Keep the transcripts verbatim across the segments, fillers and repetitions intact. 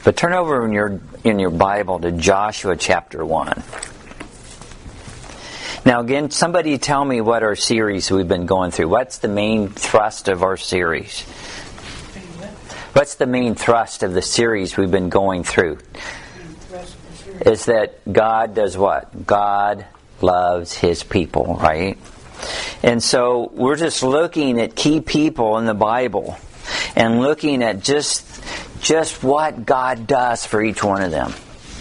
But turn over in your in your Bible to Joshua chapter one. Now again, somebody tell me what our series we've been going through. What's the main thrust of our series? What's the main thrust of the series we've been going through? Is that God does what? God loves His people, right? And so we're just looking at key people in the Bible and looking at just just what God does for each one of them.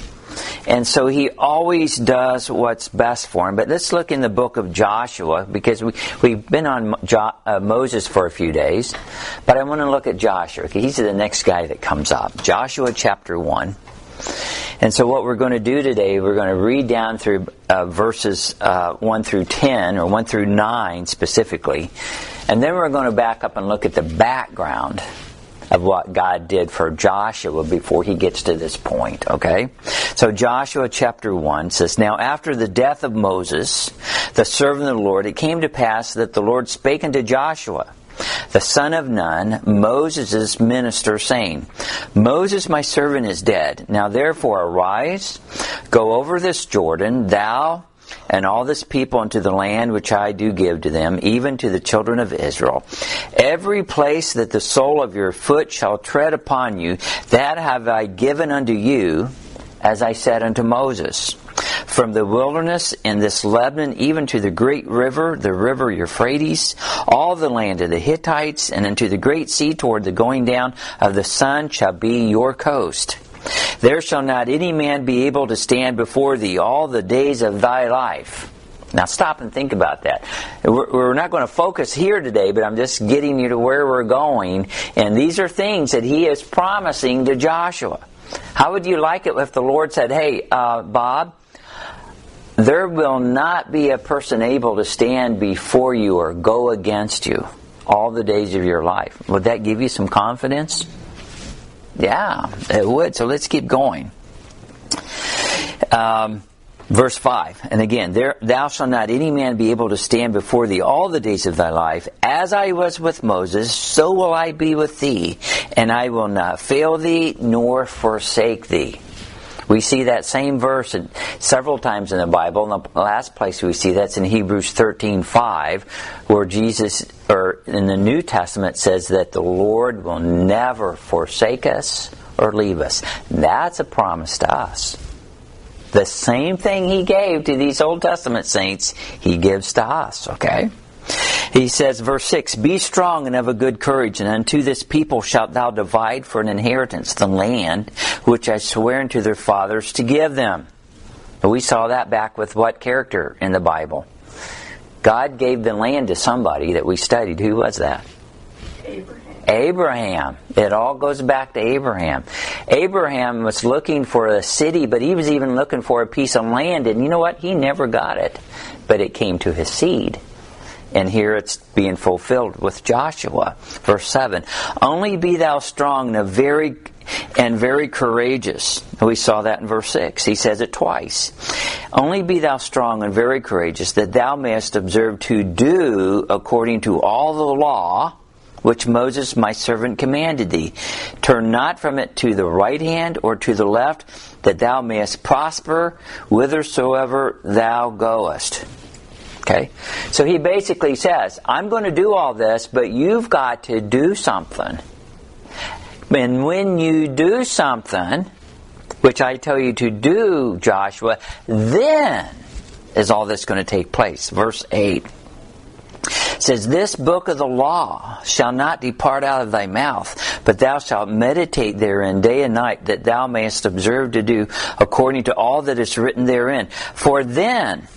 And so He always does what's best for them. But let's look in the book of Joshua, because we, we've been on jo- uh, Moses for a few days. But I want to look at Joshua, because he's the next guy that comes up. Joshua chapter one. And so what we're going to do today, we're going to read down through uh, verses uh, one through ten, or one through nine specifically. And then we're going to back up and look at the background of what God did for Joshua before he gets to this point, okay? So Joshua chapter one says, Now after the death of Moses, the servant of the Lord, it came to pass that the Lord spake unto Joshua, the son of Nun, Moses' minister, saying, Moses my servant is dead. Now therefore arise, go over this Jordan, thou and all this people into the land which I do give to them, even to the children of Israel. Every place that the sole of your foot shall tread upon you, that have I given unto you, as I said unto Moses. From the wilderness in this Lebanon, even to the great river, the river Euphrates, all the land of the Hittites, and unto the great sea toward the going down of the sun shall be your coast. There shall not any man be able to stand before thee all the days of thy life. Now stop and think about that. We're, we're not going to focus here today, but I'm just getting you to where we're going. And these are things that He is promising to Joshua. How would you like it if the Lord said, Hey, uh, Bob, there will not be a person able to stand before you or go against you all the days of your life? Would that give you some confidence? Yeah, it would. So let's keep going. Um, verse five. And again, there, thou shalt not any man be able to stand before thee all the days of thy life. As I was with Moses, so will I be with thee. And I will not fail thee nor forsake thee. We see that same verse several times in the Bible. And the last place we see that's in Hebrews thirteen five, where Jesus, or in the New Testament, says that the Lord will never forsake us or leave us. That's a promise to us. The same thing He gave to these Old Testament saints, He gives to us, okay? He says, verse six, Be strong and of a good courage, and unto this people shalt thou divide for an inheritance the land which I swear unto their fathers to give them. We saw that back with what character in the Bible? God gave the land to somebody that we studied. Who was that? Abraham. Abraham. It all goes back to Abraham. Abraham was looking for a city, but he was even looking for a piece of land, and you know what? He never got it, but it came to his seed. And here it's being fulfilled with Joshua. Verse seven. Only be thou strong and very and very courageous. We saw that in verse six. He says it twice. Only be thou strong and very courageous, that thou mayest observe to do according to all the law which Moses my servant commanded thee. Turn not from it to the right hand or to the left, that thou mayest prosper whithersoever thou goest. Okay? So he basically says, I'm going to do all this, but you've got to do something. And when you do something, which I tell you to do, Joshua, then is all this going to take place. Verse eight says, This book of the law shall not depart out of thy mouth, but thou shalt meditate therein day and night, that thou mayest observe to do according to all that is written therein. For then...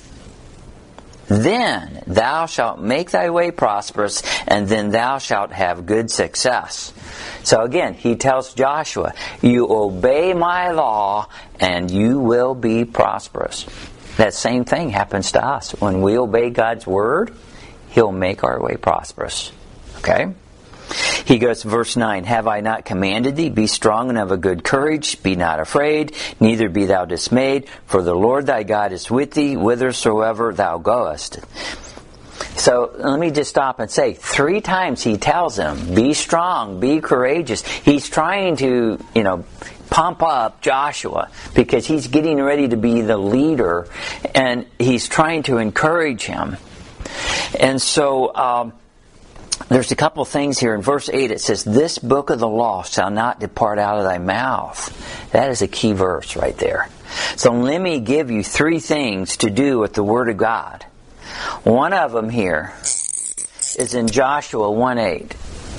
Then thou shalt make thy way prosperous, and then thou shalt have good success. So again, he tells Joshua, you obey my law, and you will be prosperous. That same thing happens to us. When we obey God's word, He'll make our way prosperous. Okay? He goes to verse nine, Have I not commanded thee? Be strong and of a good courage. Be not afraid, neither be thou dismayed. For the Lord thy God is with thee, whithersoever thou goest. So let me just stop and say, three times he tells him, be strong, be courageous. He's trying to, you know, pump up Joshua because he's getting ready to be the leader, and he's trying to encourage him. And so um, there's a couple things here. In verse eight it says, "This book of the law shall not depart out of thy mouth." That is a key verse right there. So let me give you three things to do with the Word of God. One of them here is in Joshua one eight.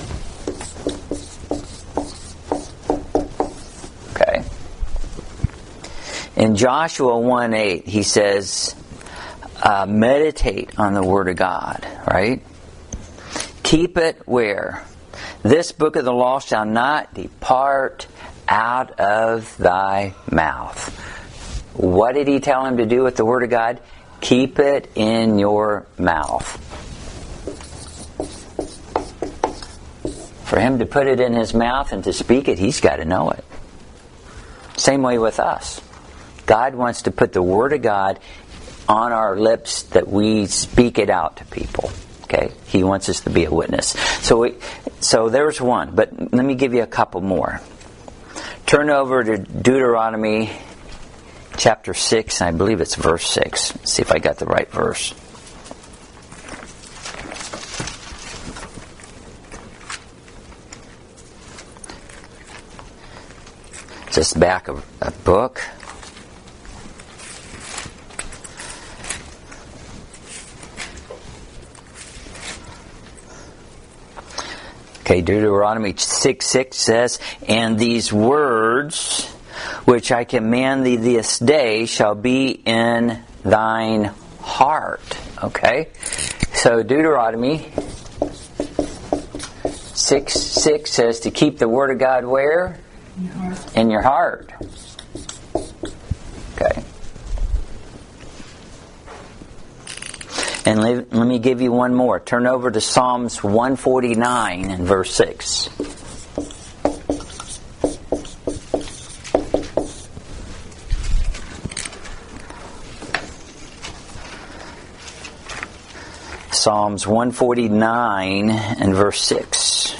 Okay. In Joshua one eight, he says, uh, meditate on the Word of God, right? Keep it where? "This book of the law shall not depart out of thy mouth." What did he tell him to do with the Word of God? Keep it in your mouth. For him to put it in his mouth and to speak it, he's got to know it. Same way with us. God wants to put the Word of God on our lips that we speak it out to people. Okay? He wants us to be a witness. So we, so there's one, but let me give you a couple more. Turn over to Deuteronomy chapter six, and I believe it's verse six. Let's see if I got the right verse. Just back of a book. Okay, Deuteronomy six six says, "And these words which I command thee this day shall be in thine heart." Okay? So Deuteronomy six six says to keep the Word of God where? In your heart. In your heart. Okay. And let, let me give you one more. Turn over to Psalms one forty-nine and verse six. Psalms one forty-nine and verse six.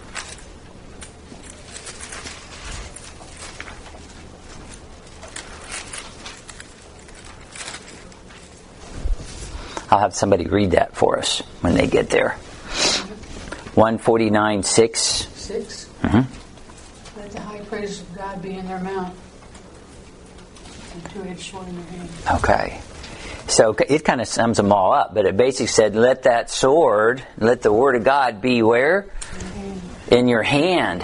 I'll have somebody read that for us when they get there. one forty-nine six. six. Mm-hmm. Let the high praise of God be in their mouth and two-edged sword in their hand. Okay. So it kind of sums them all up, but it basically said, let that sword, let the Word of God be where? In your hand.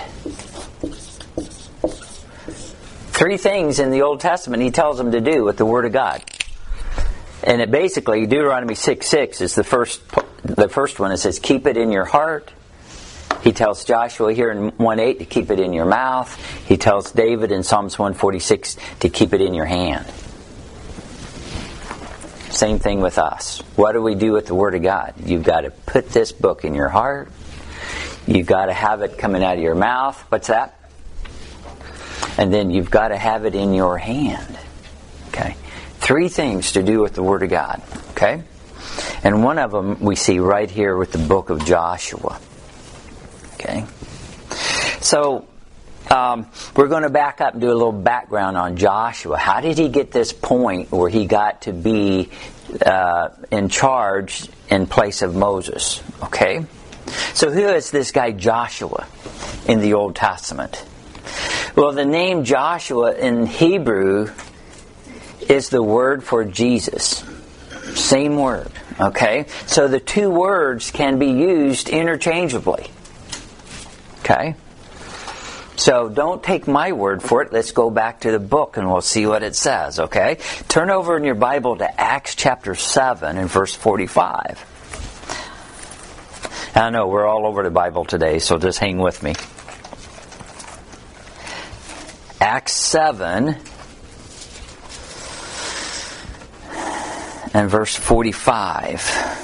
Three things in the Old Testament he tells them to do with the Word of God. And it basically, Deuteronomy six six is the first the first one. It says, keep it in your heart. He tells Joshua here in one eight to keep it in your mouth. He tells David in Psalms one forty-six to keep it in your hand. Same thing with us. What do we do with the Word of God? You've got to put this book in your heart. You've got to have it coming out of your mouth. What's that? And then you've got to have it in your hand. Okay? Three things to do with the Word of God. Okay? And one of them we see right here with the book of Joshua. Okay? So, um, we're going to back up and do a little background on Joshua. How did he get this point where he got to be uh, in charge in place of Moses? Okay? So who is this guy Joshua in the Old Testament? Well, the name Joshua in Hebrew is the word for Jesus. Same word. Okay? So the two words can be used interchangeably. Okay? So don't take my word for it. Let's go back to the book and we'll see what it says. Okay? Turn over in your Bible to Acts chapter seven and verse forty-five. I know we're all over the Bible today, so just hang with me. Acts seven and verse forty-five.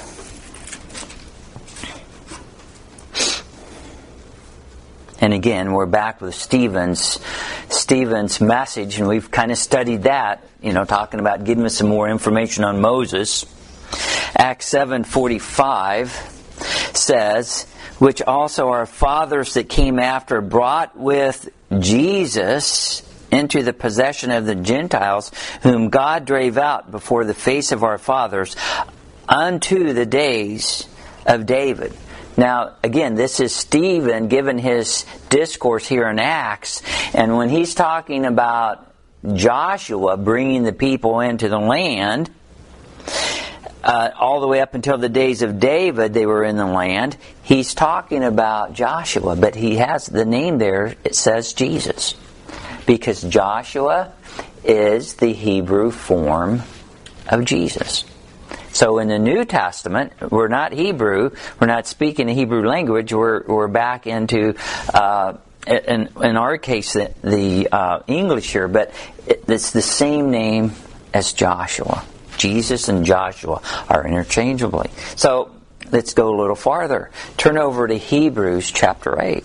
And again, we're back with Stephen's Stephen's message, and we've kind of studied that, you know, talking about giving us some more information on Moses. Acts seven forty-five says, which also our fathers that came after brought with Jesus into the possession of the Gentiles, whom God drave out before the face of our fathers, unto the days of David. Now, again, this is Stephen giving his discourse here in Acts, and when he's talking about Joshua bringing the people into the land, uh, all the way up until the days of David, they were in the land. He's talking about Joshua, but he has the name there, it says Jesus, because Joshua is the Hebrew form of Jesus. So in the New Testament, we're not Hebrew, we're not speaking the Hebrew language, we're, we're back into, uh, in, in our case, the, the uh, English here, but it, it's the same name as Joshua. Jesus and Joshua are interchangeably. So let's go a little farther. Turn over to Hebrews chapter eight.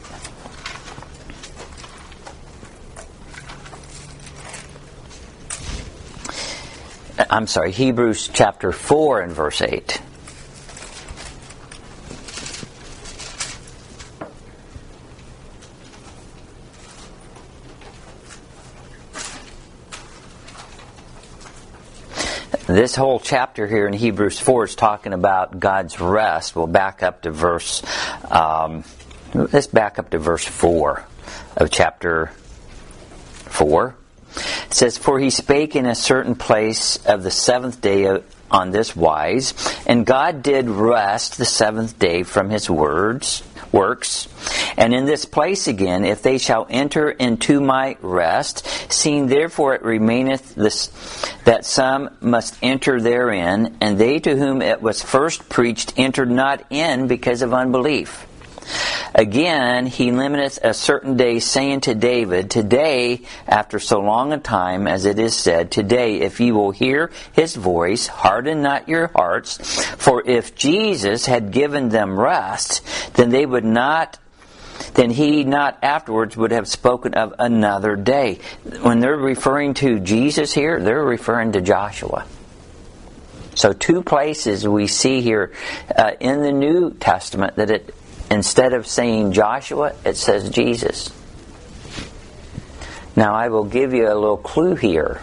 I'm sorry, Hebrews chapter four and verse eight. This whole chapter here in Hebrews four is talking about God's rest. We'll back up to verse, um, let's back up to verse four of chapter four. It says, "For he spake in a certain place of the seventh day on this wise, and God did rest the seventh day from his words, works. And in this place again, if they shall enter into my rest, seeing therefore it remaineth this, that some must enter therein, and they to whom it was first preached entered not in because of unbelief. Again, he limiteth a certain day, saying to David, Today, after so long a time, as it is said, Today, if ye will hear his voice, harden not your hearts. For if Jesus had given them rest, then they would not, then he not afterwards would have spoken of another day." When they're referring to Jesus here, they're referring to Joshua. So two places we see here uh, in the New Testament that it, instead of saying Joshua, it says Jesus. Now I will give you a little clue here.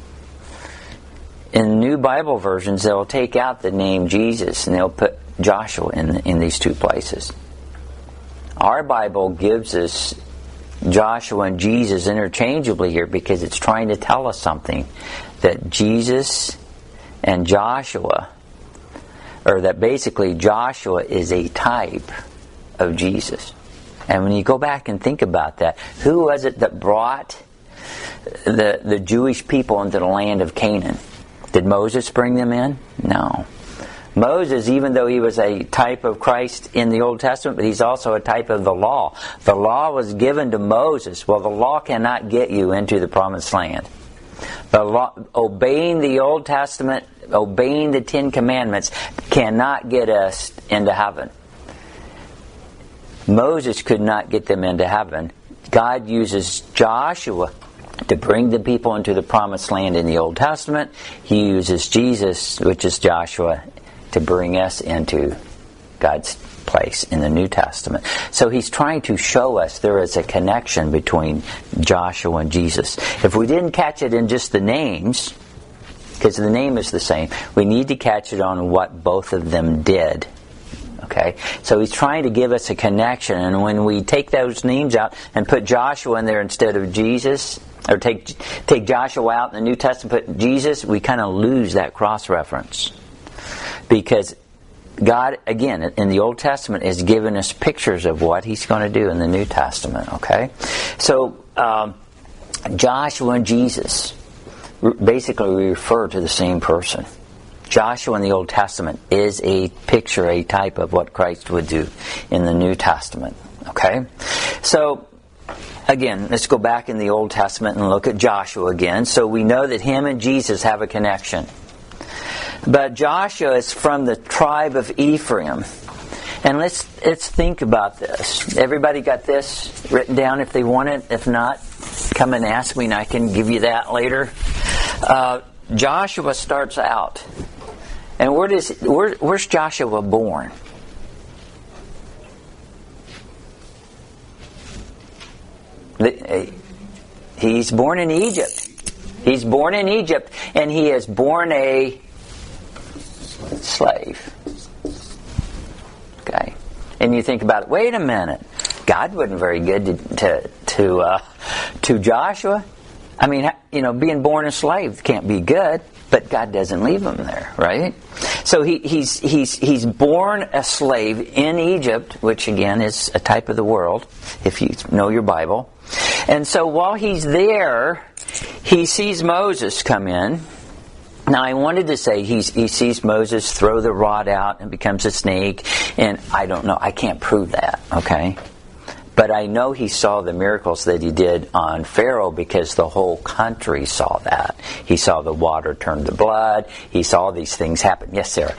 In new Bible versions, they'll take out the name Jesus and they'll put Joshua in, in these two places. Our Bible gives us Joshua and Jesus interchangeably here because it's trying to tell us something. That Jesus and Joshua, or that basically Joshua is a type of Jesus. And when you go back and think about that, who was it that brought the the Jewish people into the land of Canaan? Did Moses bring them in? No. Moses, even though he was a type of Christ in the Old Testament, but he's also a type of the law. The law was given to Moses. Well, the law cannot get you into the promised land. The law, obeying the Old Testament, obeying the Ten Commandments, cannot get us into heaven. Moses could not get them into heaven. God uses Joshua to bring the people into the promised land in the Old Testament. He uses Jesus, which is Joshua, to bring us into God's place in the New Testament. So he's trying to show us there is a connection between Joshua and Jesus. If we didn't catch it in just the names, because the name is the same, we need to catch it on what both of them did. Okay, so he's trying to give us a connection, and when we take those names out and put Joshua in there instead of Jesus, or take take Joshua out in the New Testament, put Jesus, we kind of lose that cross-reference. Because God, again, in the Old Testament is giving us pictures of what he's going to do in the New Testament, okay? So, um, Joshua and Jesus basically refer to the same person. Joshua in the Old Testament is a picture, a type of what Christ would do in the New Testament. Okay? So, again, let's go back in the Old Testament and look at Joshua again. So we know that him and Jesus have a connection. But Joshua is from the tribe of Ephraim. And let's let's think about this. Everybody got this written down if they want it? If not, come and ask me and I can give you that later. Uh, Joshua starts out. And where does where, where's Joshua born? The, he's born in Egypt. He's born in Egypt, and he is born a slave. Okay. And you think about it, wait a minute. God wasn't very good to to to, uh, to Joshua. I mean, you know, being born a slave can't be good, but God doesn't leave him there, right? So he, he's he's he's born a slave in Egypt, which again is a type of the world, if you know your Bible. And so while he's there, he sees Moses come in. Now, I wanted to say he's, he sees Moses throw the rod out and becomes a snake, and I don't know, I can't prove that, okay? But I know he saw the miracles that he did on Pharaoh because the whole country saw that. He saw the water turn to blood. He saw these things happen. Yes, Sarah?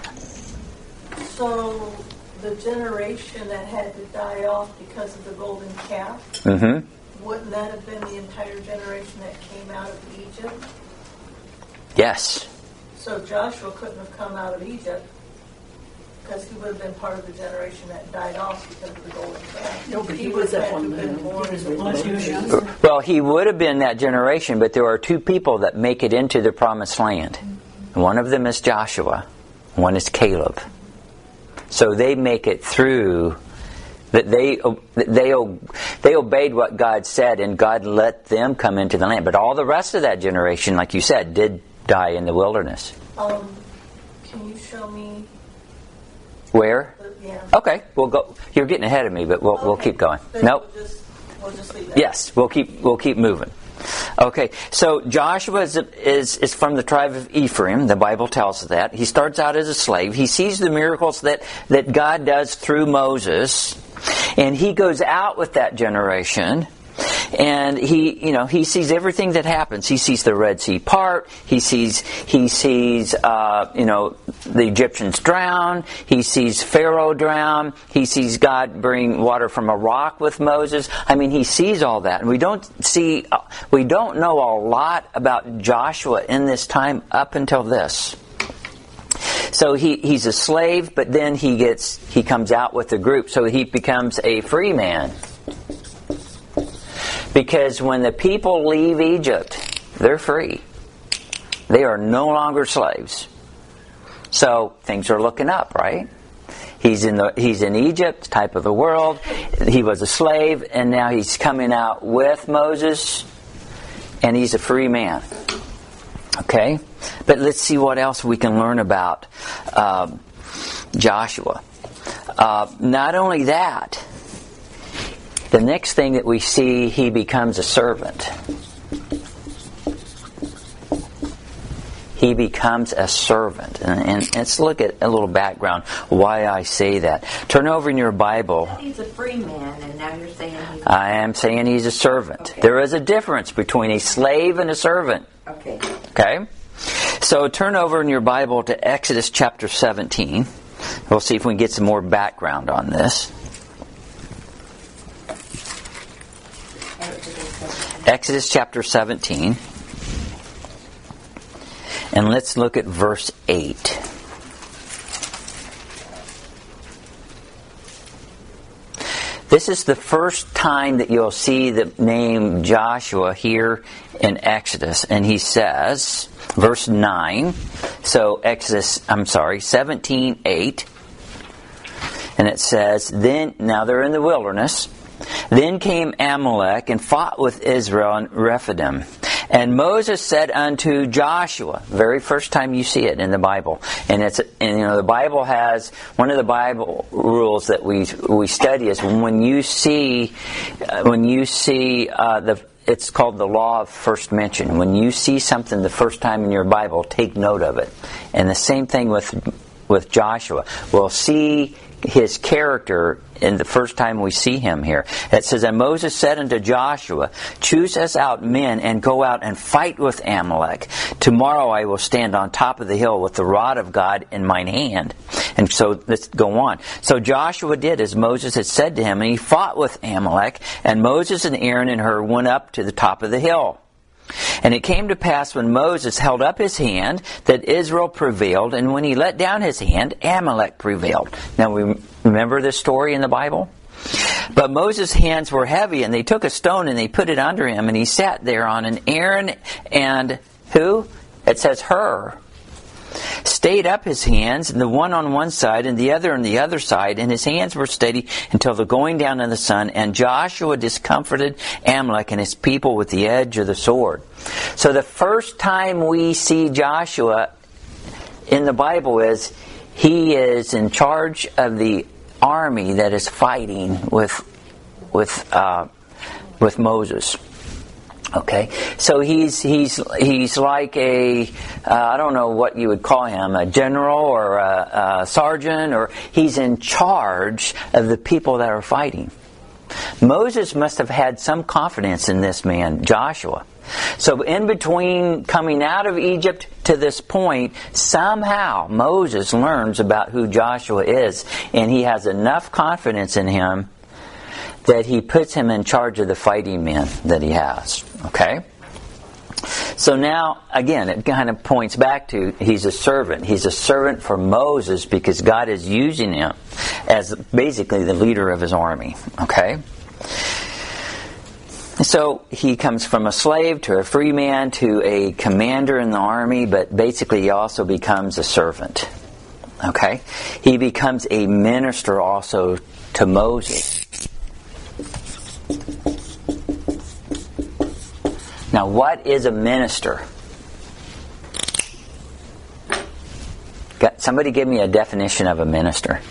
So the generation that had to die off because of the golden calf, Mm-hmm. wouldn't that have been the entire generation that came out of Egypt? Yes. So Joshua couldn't have come out of Egypt because he would have been part of the generation that died off because of the golden calf. No, but he he was would that have one been man. born He was as a Unless he was baby. younger. Well, he would have been that generation, but there are two people that make it into the promised land. One of them is Joshua. One is Caleb. So they make it through. That they they they obeyed what God said, and God let them come into the land. But all the rest of that generation, like you said, did die in the wilderness. Um, can you show me? Where? The, yeah. Okay, we'll go. You're getting ahead of me, but we'll we'll Okay. keep going. Then Nope. We'll just, we'll just leave that. Yes, we'll keep we'll keep moving. Okay, so Joshua is, is is from the tribe of Ephraim. The Bible tells us that. He starts out as a slave. He sees the miracles that, that God does through Moses, and he goes out with that generation. And he, you know, he sees everything that happens. He sees the Red Sea part. He sees, he sees, uh, you know, the Egyptians drown. He sees Pharaoh drown. He sees God bring water from a rock with Moses. I mean, he sees all that, and we don't see, we don't know a lot about Joshua in this time up until this. So he, he's a slave, but then he gets, he comes out with a group, so he becomes a free man. Because when the people leave Egypt, they're free. They are no longer slaves. So things are looking up, right? He's in the he's in Egypt, type of the world. He was a slave, and now he's coming out with Moses, and he's a free man. Okay? But let's see what else we can learn about uh, Joshua. Uh, not only that, the next thing that we see, he becomes a servant. He becomes a servant. And, and let's look at a little background why I say that. Turn over in your Bible. He's a free man, and now you're saying he's... I am saying he's a servant. Okay. There is a difference between a slave and a servant. Okay. Okay? So turn over in your Bible to Exodus chapter seventeen. We'll see if we can get some more background on this. Exodus chapter seventeen. And let's look at verse eight. This is the first time that you'll see the name Joshua here in Exodus. And he says, verse nine, so Exodus, I'm sorry, seventeen eight. And it says, then, now they're in the wilderness. Then came Amalek and fought with Israel in Rephidim. And Moses said unto Joshua, very first time you see it in the Bible, and it's and you know the Bible has one of the Bible rules that we we study is when you see uh, when you see uh, the it's called the law of first mention. When you see something the first time in your Bible, take note of it. And the same thing with with Joshua. We'll see his character in the first time we see him here. It says, and Moses said unto Joshua, choose us out men and go out and fight with Amalek. Tomorrow I will stand on top of the hill with the rod of God in mine hand. And so let's go on. So Joshua did as Moses had said to him, and he fought with Amalek, and Moses and Aaron and Hur went up to the top of the hill. And it came to pass when Moses held up his hand that Israel prevailed, and when he let down his hand, Amalek prevailed. Now we remember this story in the Bible? But Moses' hands were heavy, and they took a stone and they put it under him, and he sat there on an Aaron and who? It says her. Stayed up his hands, the one on one side and the other on the other side, and his hands were steady until the going down of the sun. And Joshua discomfited Amalek and his people with the edge of the sword. So the first time we see Joshua in the Bible is he is in charge of the army that is fighting with with uh, with Moses. Okay, so he's he's he's like a uh, I don't know what you would call him, a general or a, a sergeant, or he's in charge of the people that are fighting. Moses must have had some confidence in this man, Joshua. So in between coming out of Egypt to this point, somehow Moses learns about who Joshua is, and he has enough confidence in him that he puts him in charge of the fighting men that he has. Okay? So now, again, it kind of points back to he's a servant. He's a servant for Moses because God is using him as basically the leader of his army. Okay? So he comes from a slave to a free man to a commander in the army, but basically he also becomes a servant. Okay? He becomes a minister also to Moses. Now, what is a minister? Got, somebody give me a definition of a minister.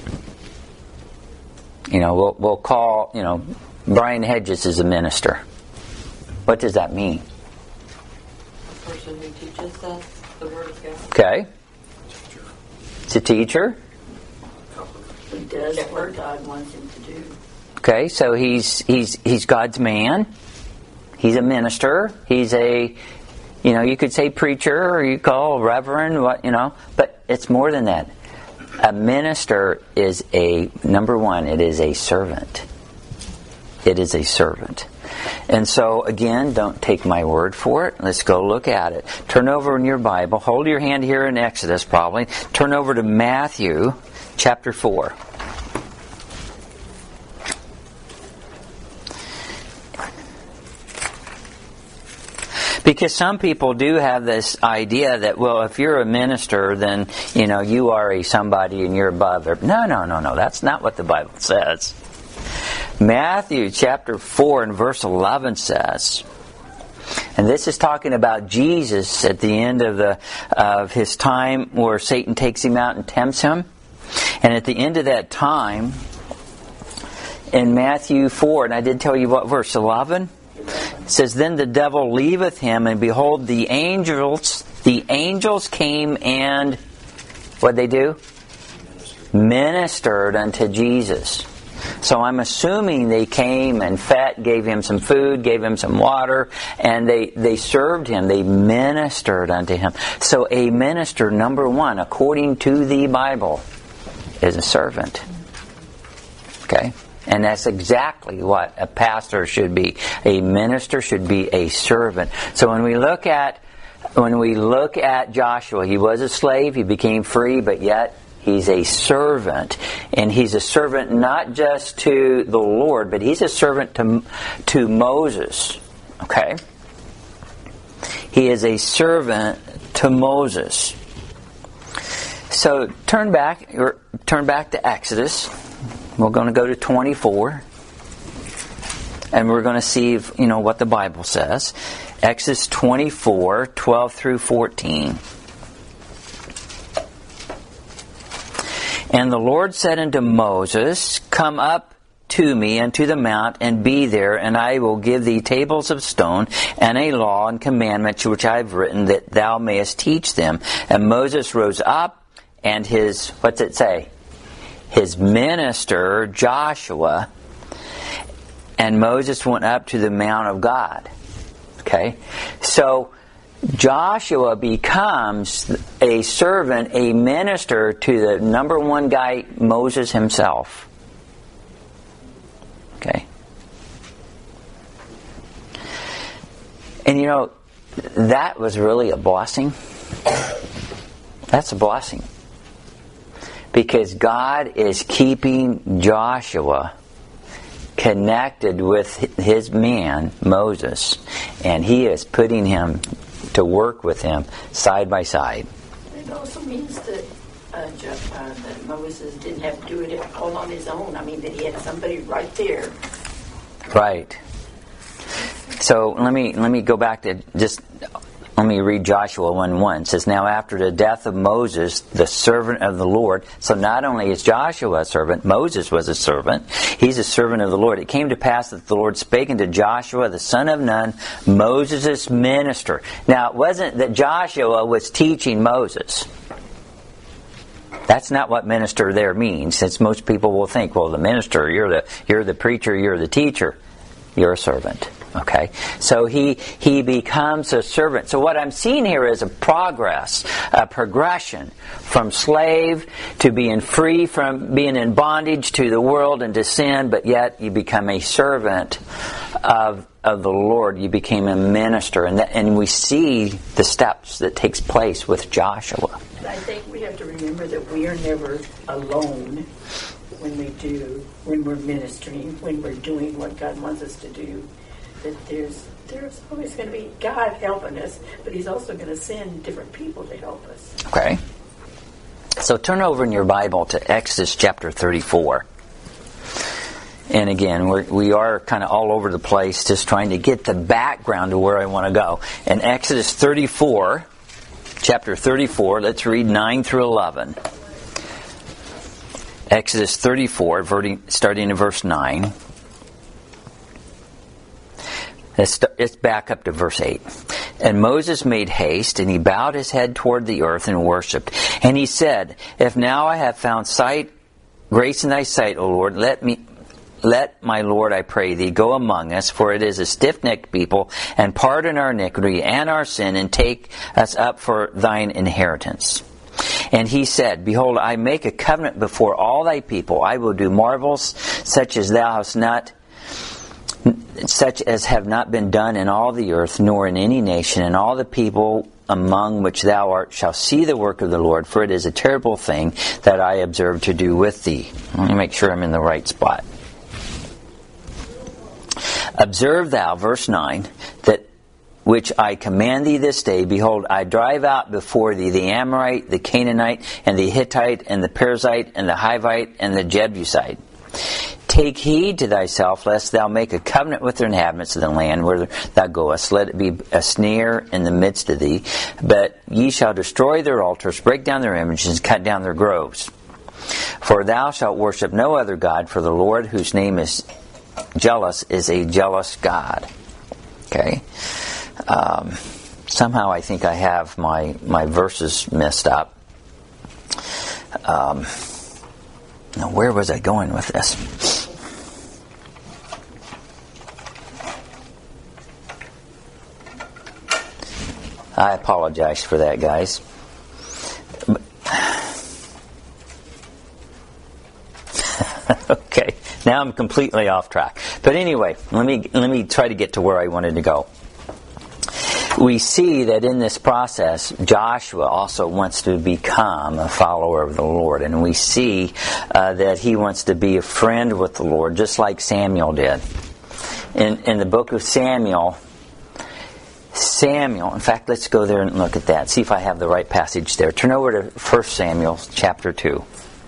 You know, we'll, we'll call, you know, Brian Hedges is a minister. What does that mean? The person who teaches us the Word of God. Okay. It's a teacher. He does what God wants him to do. Okay, so he's he's he's God's man. He's a minister. He's a, you know, you could say preacher or you call reverend, what you know, but it's more than that. A minister is a, number one, it is a servant. It is a servant. And so, again, don't take my word for it. Let's go look at it. Turn over in your Bible. Hold your hand here in Exodus, probably. Turn over to Matthew chapter four. Because some people do have this idea that, well, if you're a minister, then, you know, you are a somebody and you're above. No, no, no, no. That's not what the Bible says. Matthew chapter four and verse eleven says, and this is talking about Jesus at the end of the of his time where Satan takes him out and tempts him. And at the end of that time, in Matthew four, and I did tell you what, verse eleven? It says, then the devil leaveth him, and behold, the angels, the angels came and, what'd they do? Ministered unto Jesus. So I'm assuming they came and fed, gave him some food, gave him some water, and they, they served him. They ministered unto him. So a minister, number one, according to the Bible, is a servant. Okay? And that's exactly what a pastor should be. A minister should be a servant. So when we look at when we look at Joshua, he was a slave, he became free, but yet he's a servant. And he's a servant not just to the Lord, but he's a servant to to Moses. Okay? He is a servant to Moses. So turn back or turn back to Exodus. We're going to go to twenty-four, and we're going to see if, you know, what the Bible says. Exodus twenty-four, twelve through fourteen. And the Lord said unto Moses, come up to me unto the mount, and be there, and I will give thee tables of stone, and a law and commandments which I have written, that thou mayest teach them. And Moses rose up, and his, what's it say? His minister, Joshua, and Moses went up to the Mount of God. Okay? So, Joshua becomes a servant, a minister to the number one guy, Moses himself. Okay? And you know, that was really a blessing. That's a blessing. Because God is keeping Joshua connected with his man, Moses, and he is putting him to work with him side by side. It also means that, uh, Jeff, uh, that Moses didn't have to do it all on his own. I mean, that he had somebody right there. Right. So let me let me go back to just let me read Joshua one one. It says, now after the death of Moses, the servant of the Lord. So not only is Joshua a servant, Moses was a servant. He's a servant of the Lord. It came to pass that the Lord spake unto Joshua, the son of Nun, Moses' minister. Now it wasn't that Joshua was teaching Moses. That's not what minister there means, since most people will think, well, the minister, you're the you're the preacher, you're the teacher, you're a servant. Okay, so he he becomes a servant. So what I'm seeing here is a progress, a progression from slave to being free from being in bondage to the world and to sin, but yet you become a servant of of the Lord. You became a minister, and that, and we see the steps that takes place with Joshua. I think we have to remember that we are never alone when we do, when we're ministering, when we're doing what God wants us to do. That there's there's always going to be God helping us, but He's also going to send different people to help us. Okay. So turn over in your Bible to Exodus chapter thirty-four. And again, we're, we are kind of all over the place, just trying to get the background to where I want to go. In Exodus thirty-four, chapter thirty-four, let's read nine through eleven. Exodus thirty-four, starting in verse nine. Let's, let's back up to verse eight. And Moses made haste, and he bowed his head toward the earth and worshipped. And he said, if now I have found sight, grace in thy sight, O Lord, let me, let my Lord, I pray thee, go among us, for it is a stiff-necked people, and pardon our iniquity and our sin, and take us up for thine inheritance. And he said, behold, I make a covenant before all thy people. I will do marvels such as thou hast not such as have not been done in all the earth, nor in any nation, and all the people among which thou art shall see the work of the Lord, for it is a terrible thing that I observe to do with thee. Let me make sure I'm in the right spot. Observe thou, verse nine, that which I command thee this day, behold, I drive out before thee the Amorite, the Canaanite, and the Hittite, and the Perizzite, and the Hivite, and the Jebusite. Take heed to thyself, lest thou make a covenant with the inhabitants of the land where thou goest. Let it be a snare in the midst of thee. But ye shall destroy their altars, break down their images, and cut down their groves. For thou shalt worship no other God, for the Lord, whose name is jealous, is a jealous God. Okay? Um, somehow I think I have my, my verses messed up. Um, now, where was I going with this? I apologize for that, guys. Okay, now I'm completely off track. But anyway, let me let me try to get to where I wanted to go. We see that in this process, Joshua also wants to become a follower of the Lord. And we see uh, that he wants to be a friend with the Lord, just like Samuel did. In, in the book of Samuel, Samuel, in fact, let's go there and look at that. See if I have the right passage there. Turn over to First Samuel chapter two.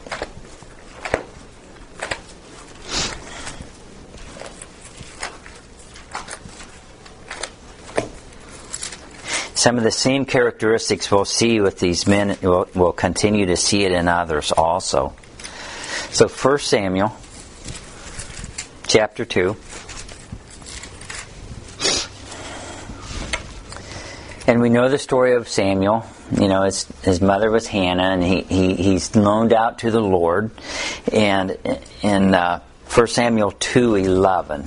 Some of the same characteristics we'll see with these men, we'll, we'll continue to see it in others also. So First Samuel, chapter two. And we know the story of Samuel. You know, his, his mother was Hannah, and he, he he's loaned out to the Lord. And in uh, First Samuel two eleven,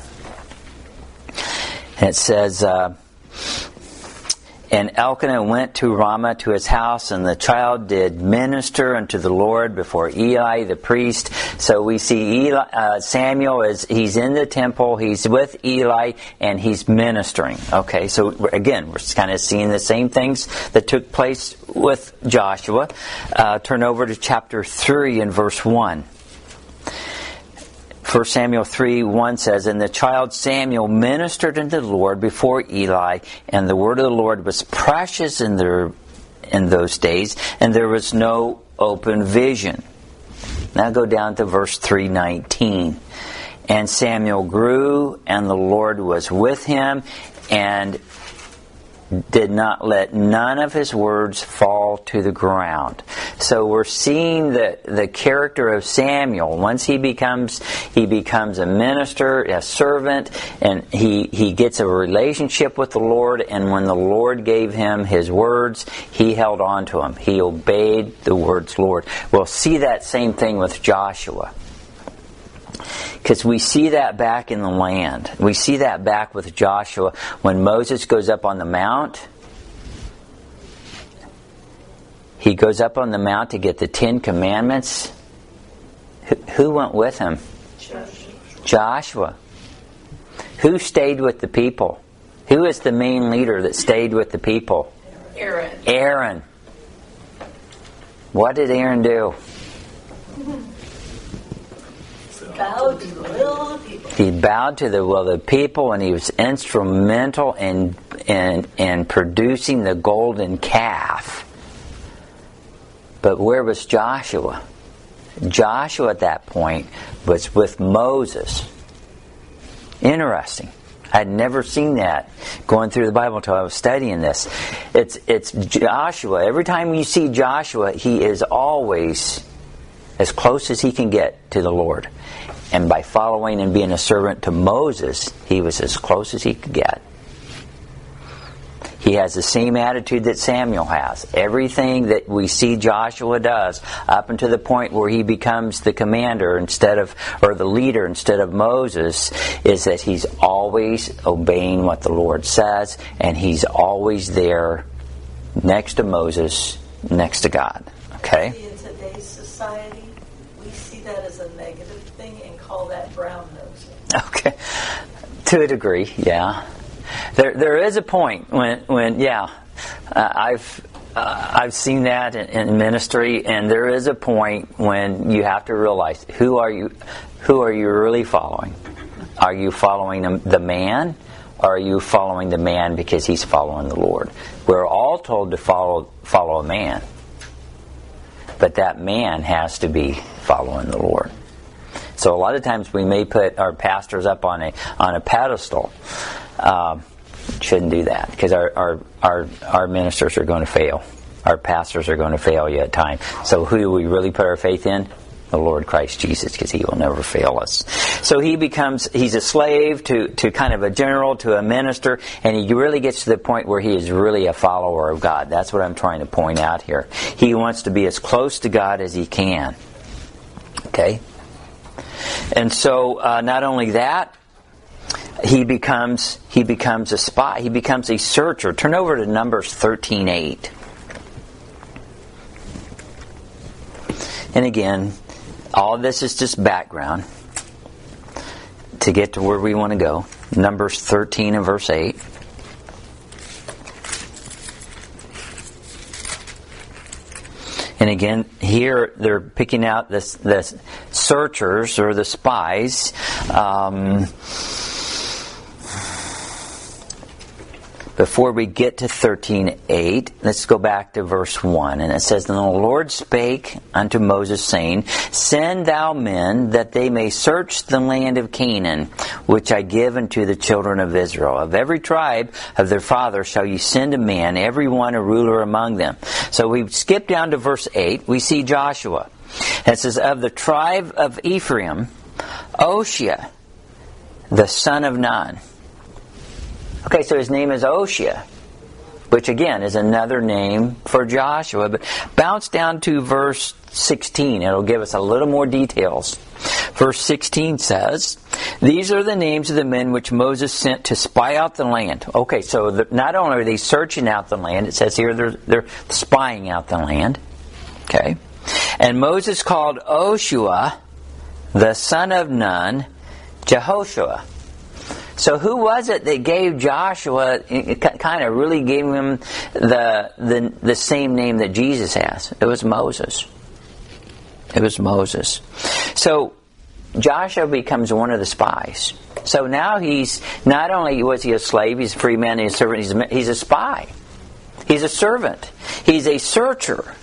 it says, uh, and Elkanah went to Ramah to his house, and the child did minister unto the Lord before Eli the priest. So we see Eli, uh, Samuel is he's in the temple, he's with Eli, and he's ministering. Okay, so again, we're kind of seeing the same things that took place with Joshua. Uh, turn over to chapter three and verse one. First Samuel three one says, "And the child Samuel ministered unto the Lord before Eli, and the word of the Lord was precious in their in those days, and there was no open vision." Now go down to verse three nineteen. "And Samuel grew, and the Lord was with him, and did not let none of his words fall to the ground." So we're seeing the, the character of Samuel. Once he becomes he becomes a minister, a servant, and he, he gets a relationship with the Lord, and when the Lord gave him his words, he held on to them. He obeyed the words Lord. We'll see that same thing with Joshua. Because we see that back in the land. We see that back with Joshua when Moses goes up on the mount. He goes up on the mount to get the Ten Commandments. Who, who went with him? Joshua. Joshua. Who stayed with the people? Who is the main leader that stayed with the people? Aaron. Aaron. What did Aaron do? Bowed to the will of the people. He bowed to the will of the people, and he was instrumental in, in, in producing the golden calf. But where was Joshua? Joshua at that point was with Moses. Interesting. I'd never seen that going through the Bible until I was studying this. It's, it's Joshua. Every time you see Joshua, he is always as close as he can get to the Lord. And by following and being a servant to Moses, he was as close as he could get. He has the same attitude that Samuel has. Everything that we see Joshua does, up until the point where he becomes the commander instead of, or the leader instead of Moses, is that he's always obeying what the Lord says, and he's always there next to Moses, next to God. Okay? In today's society, we see that as a negative thing and call that brown nosing. Okay. To a degree, yeah. There, there is a point when, when yeah, uh, I've, uh, I've seen that in, in ministry, and there is a point when you have to realize who are you, who are you really following? Are you following the man, or are you following the man because he's following the Lord? We're all told to follow, follow a man, but that man has to be following the Lord. So a lot of times we may put our pastors up on a on a pedestal. Um, shouldn't do that, because our, our our our ministers are going to fail. Our pastors are going to fail you at times. So who do we really put our faith in? The Lord Christ Jesus, because He will never fail us. So he becomes, he's a slave to, to kind of a general, to a minister, and he really gets to the point where he is really a follower of God. That's what I'm trying to point out here. He wants to be as close to God as he can. Okay? And so, uh, not only that, he becomes he becomes a spy. He becomes a searcher. Turn over to Numbers thirteen eight. And again, all of this is just background to get to where we want to go. Numbers thirteen and verse eight. And again, here they're picking out this, the searchers or the spies. Um, before we get to thirteen eight, let's go back to verse one. And it says, "And the Lord spake unto Moses, saying, Send thou men, that they may search the land of Canaan, which I give unto the children of Israel. Of every tribe of their father shall you send a man, every one a ruler among them." So we skip down to verse eight. We see Joshua. And it says, "Of the tribe of Ephraim, Oshia, the son of Nun." Okay, so his name is Oshia, which again is another name for Joshua. But bounce down to verse sixteen. It'll give us a little more details. Verse sixteen says, "These are the names of the men which Moses sent to spy out the land." Okay, so the, not only are they searching out the land, it says here they're, they're spying out the land. Okay. "And Moses called Oshua, the son of Nun, Jehoshua." So who was it that gave Joshua, kind of really gave him the, the the same name that Jesus has? It was Moses. It was Moses. So Joshua becomes one of the spies. So now he's, not only was he a slave, he's a free man, he's a servant, he's a, he's a spy. He's a servant. He's a searcher.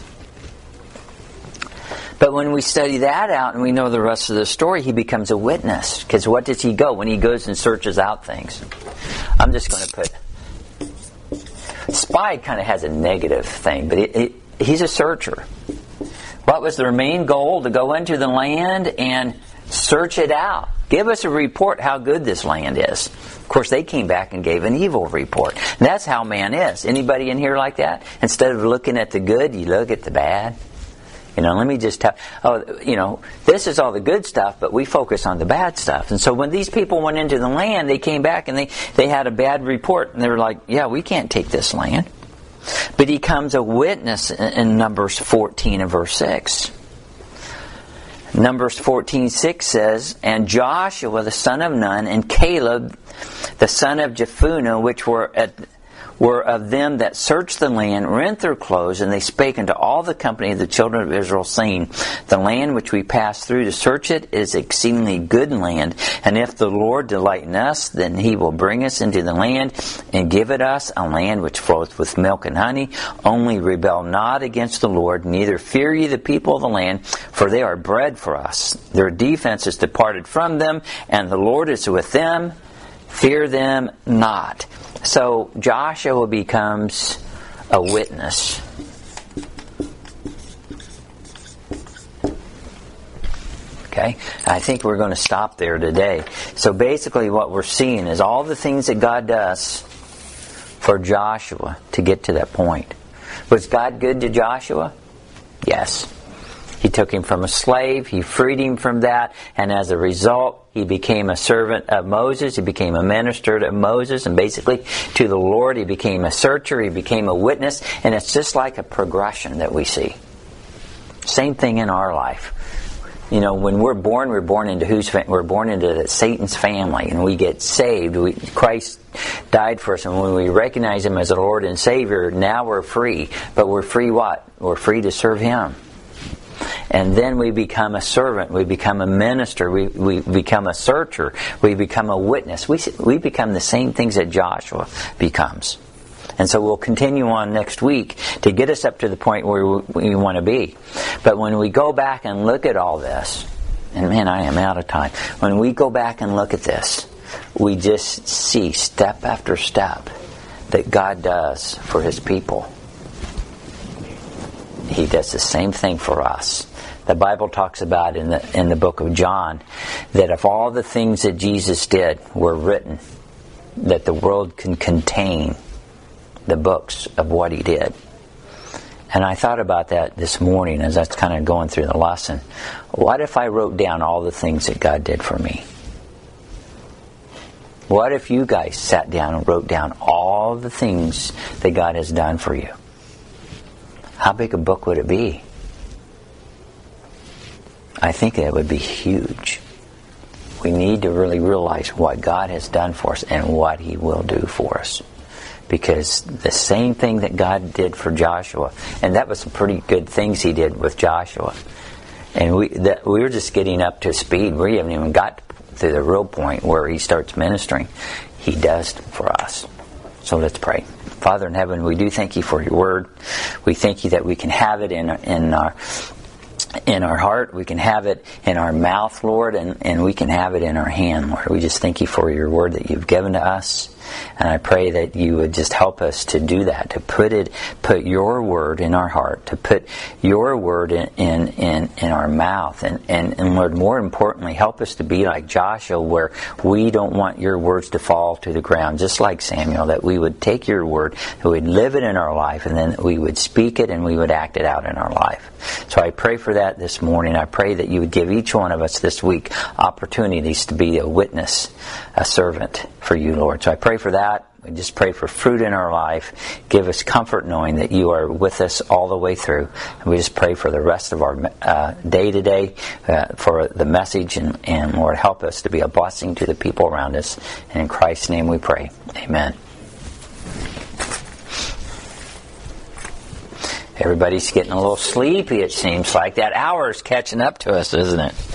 But when we study that out and we know the rest of the story, he becomes a witness. Because what does he go when he goes and searches out things? I'm just going to put... Spy kind of has a negative thing, but it, it, he's a searcher. What was their main goal? To go into the land and search it out. Give us a report how good this land is. Of course, they came back and gave an evil report. And that's how man is. Anybody in here like that? Instead of looking at the good, you look at the bad. You know, let me just tell, oh, you know, this is all the good stuff, but we focus on the bad stuff. And so when these people went into the land, they came back and they, they had a bad report. And they were like, yeah, we can't take this land. But he becomes a witness in, in Numbers fourteen and verse six. Numbers fourteen six says, and Joshua the son of Nun and Caleb the son of Jephunneh, which were at were of them that searched the land, rent their clothes, and they spake unto all the company of the children of Israel, saying, the land which we passed through to search it is exceedingly good land, and if the Lord delight in us, then he will bring us into the land, and give it us, a land which floweth with milk and honey. Only rebel not against the Lord, neither fear ye the people of the land, for they are bread for us. Their defense is departed from them, and the Lord is with them. Fear them not. So Joshua becomes a witness. Okay? I think we're going to stop there today. So basically what we're seeing is all the things that God does for Joshua to get to that point. Was God good to Joshua? Yes. He took him from a slave, he freed him from that, and as a result, he became a servant of Moses, he became a minister to Moses, and basically to the Lord, he became a searcher, he became a witness, and it's just like a progression that we see. Same thing in our life. You know, when we're born, we're born into whose family? We're born into Satan's family, and we get saved. We, Christ died for us, and when we recognize Him as our Lord and Savior, now we're free. But we're free what? We're free to serve Him. And then we become a servant, we become a minister, we, we become a searcher, we become a witness. We, we become the same things that Joshua becomes. And so we'll continue on next week to get us up to the point where we, we want to be. But when we go back and look at all this, and man, I am out of time. When we go back and look at this, we just see step after step that God does for His people. He does the same thing for us. The Bible talks about in the in the book of John that if all the things that Jesus did were written, that the world can contain the books of what He did. And I thought about that this morning as I was kind of going through the lesson. What if I wrote down all the things that God did for me? What if you guys sat down and wrote down all the things that God has done for you? How big a book would it be? I think it would be huge. We need to really realize what God has done for us and what He will do for us. Because the same thing that God did for Joshua, and that was some pretty good things He did with Joshua. And we that, we were just getting up to speed. We haven't even got to the real point where He starts ministering. He does for us. So let's pray. Father in heaven, we do thank You for Your word. We thank You that we can have it in, in our in our heart, we can have it in our mouth, Lord, and, and we can have it in our hand, Lord. We just thank You for Your word that You've given to us. And I pray that You would just help us to do that, to put it, put Your word in our heart, to put Your word in in, in, in our mouth. And, and, and Lord, more importantly, help us to be like Joshua, where we don't want Your words to fall to the ground, just like Samuel, that we would take Your word, that we'd live it in our life, and then we would speak it and we would act it out in our life. So I pray for that this morning. I pray that You would give each one of us this week opportunities to be a witness, a servant for You, Lord. So I pray for that. We just pray for fruit in our life. Give us comfort knowing that You are with us all the way through. And we just pray for the rest of our uh, day today, uh, for the message. And, and Lord, help us to be a blessing to the people around us. And in Christ's name we pray. Amen. Everybody's getting a little sleepy, it seems like. That hour is catching up to us, isn't it?